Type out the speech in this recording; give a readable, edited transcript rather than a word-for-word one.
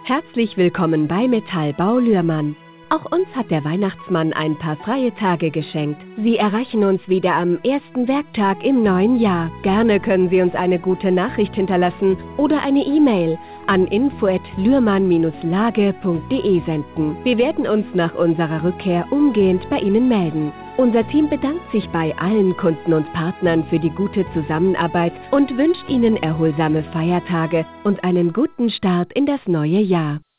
Herzlich willkommen bei Metallbau Lührmann. Auch uns hat der Weihnachtsmann ein paar freie Tage geschenkt. Sie erreichen uns wieder am ersten Werktag im neuen Jahr. Gerne können Sie uns eine gute Nachricht hinterlassen oder eine E-Mail an info@lührmann-lage.de senden. Wir werden uns nach unserer Rückkehr umgehend bei Ihnen melden. Unser Team bedankt sich bei allen Kunden und Partnern für die gute Zusammenarbeit und wünscht Ihnen erholsame Feiertage und einen guten Start in das neue Jahr.